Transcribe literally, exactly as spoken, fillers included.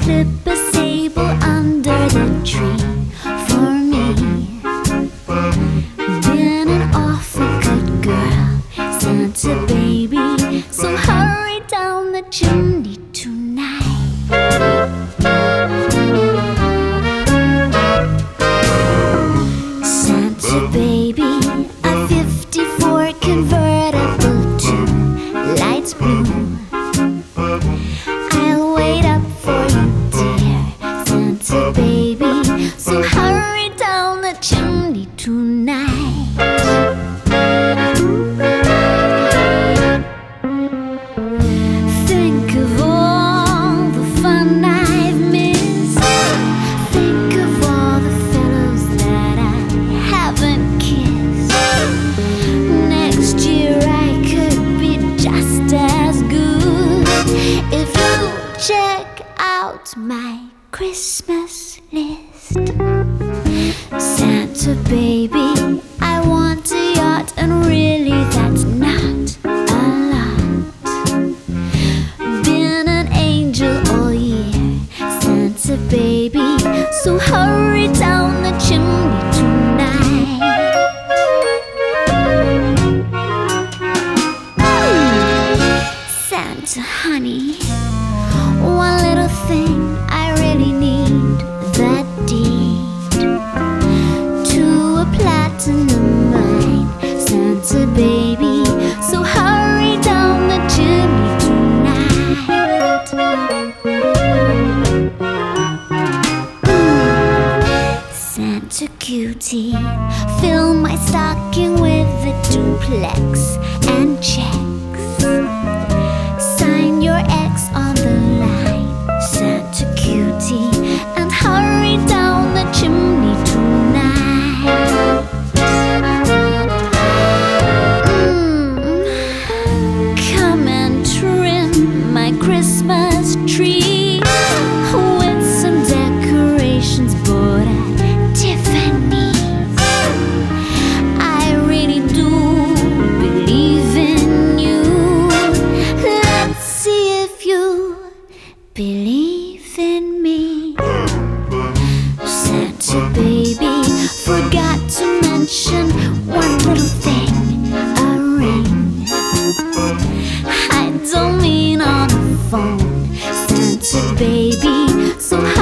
clip a sable under the tree for me. Been an awful good girl, Santa baby, so hurry down the chimney tonight. Santa baby, a fifty-four convertible to light blue. I'll wait up for you, dear Santa baby, so hurry down the chimney tonight. Think of all the fun I've missed. Think of all the fellows that I haven't kissed. Next year I could be just as good if you check out my Christmas list. Santa baby, I want a yacht, and really that's not a lot. Been an angel all year, Santa baby, so hurry down the chimney tonight. Santa honey, one little thing I really need, that deed to a platinum mine, Santa baby, so hurry down the chimney tonight. Mm. Santa cutie, fill my stocking with a duplex and checks. Sign your X on the line, Santa cutie, and hurry down the chimney tonight. Mm. Come and trim my Christmas tree with some decorations bought at Tiffany's. I really do believe in you. Let's see if you believe in me. Santa baby, forgot to mention one little thing, a ring. I don't mean on the phone, Santa baby, so